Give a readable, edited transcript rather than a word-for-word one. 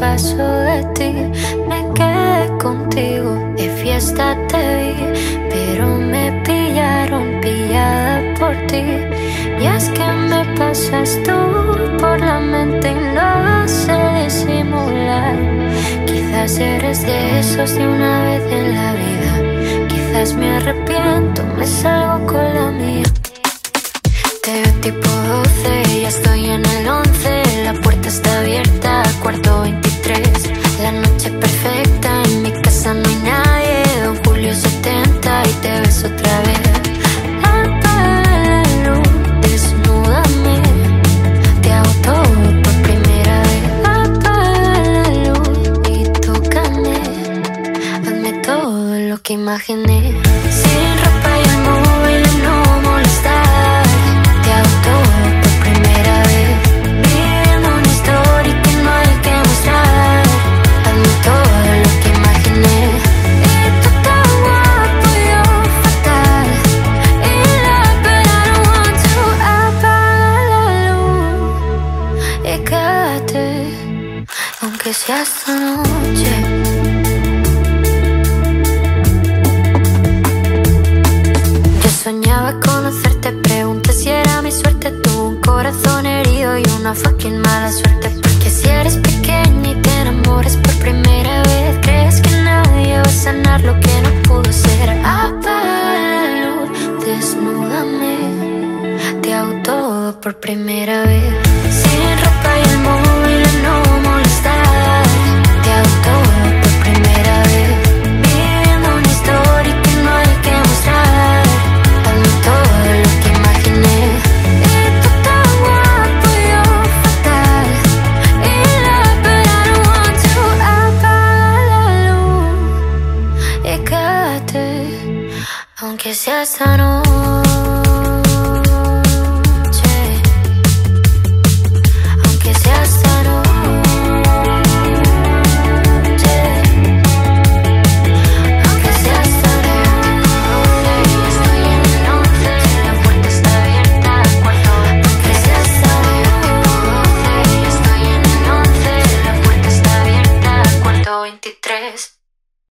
paso de ti, me quedé contigo. De fiesta te vi, pero me pillaron pillada por ti. Y es que me pasas tú por la mente y no sé disimular. Quizás eres de esos de una vez en la vida. Quizás me arrepiento, me salgo con la mía. Te veo tipo 12, ya estoy en el 11. La puerta está abierta, cuarto 23. La noche perfecta, en mi casa no hay nadie. Don Julio 70 y te ves otra vez. Apaga la luz, desnúdame. Te hago todo por primera vez. Apaga la luz y tócame. Hazme todo lo que imaginé. Sin ropa y el móvil no molestar. Te hago todo por primera vez. Viviendo una historia que no hay que mostrar. Hazme todo lo que imaginé. Y tú tan guapo y yo fatal. Y la pena no want to. Apaga la luz y quédate, aunque sea esta noche. Soñaba conocerte, pregunté si era mi suerte. Tuve un corazón herido y una fucking mala suerte. Porque si eres pequeña y te enamoras por